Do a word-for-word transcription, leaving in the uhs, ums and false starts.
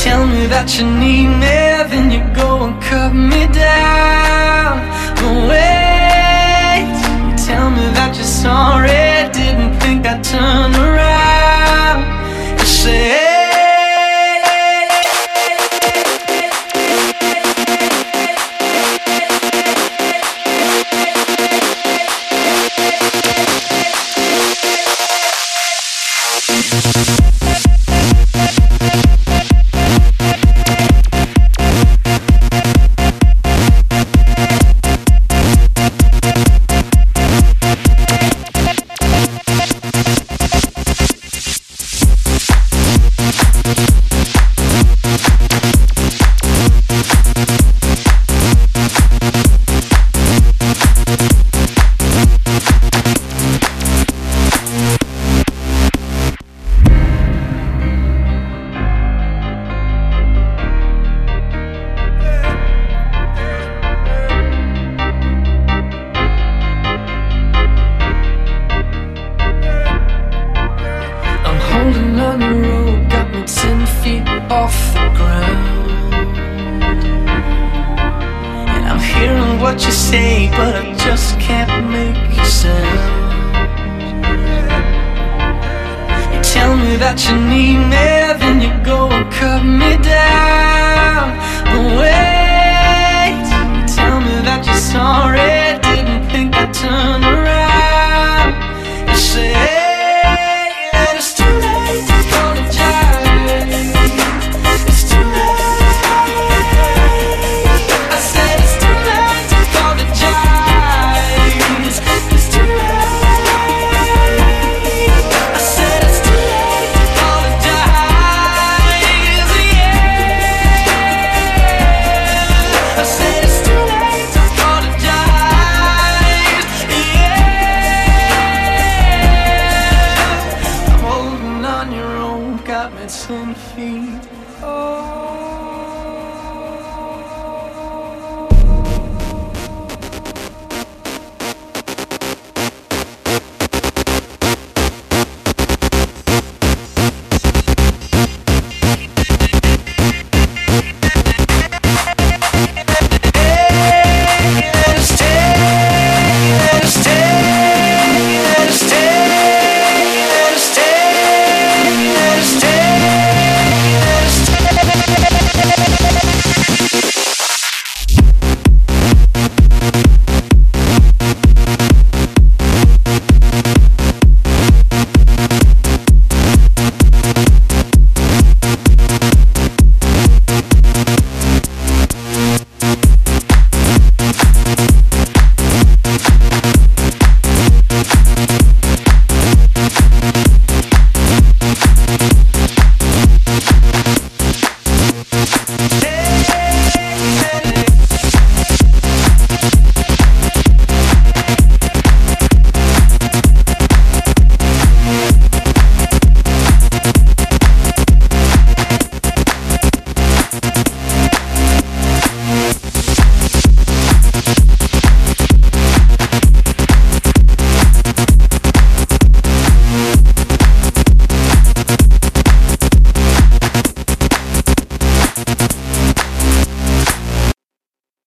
Tell me that you need me, then you go and cut me down. But wait, you tell me that you're sorry, didn't think I'd turn around. You say holding on your rope, got me ten feet off the ground. And I'm hearing what you say, but I just can't make a sound. You tell me that you need me, then you go and cut me down. But wait, you tell me that you're sorry, didn't think I'd turn around. You say got me ten feet. Oh.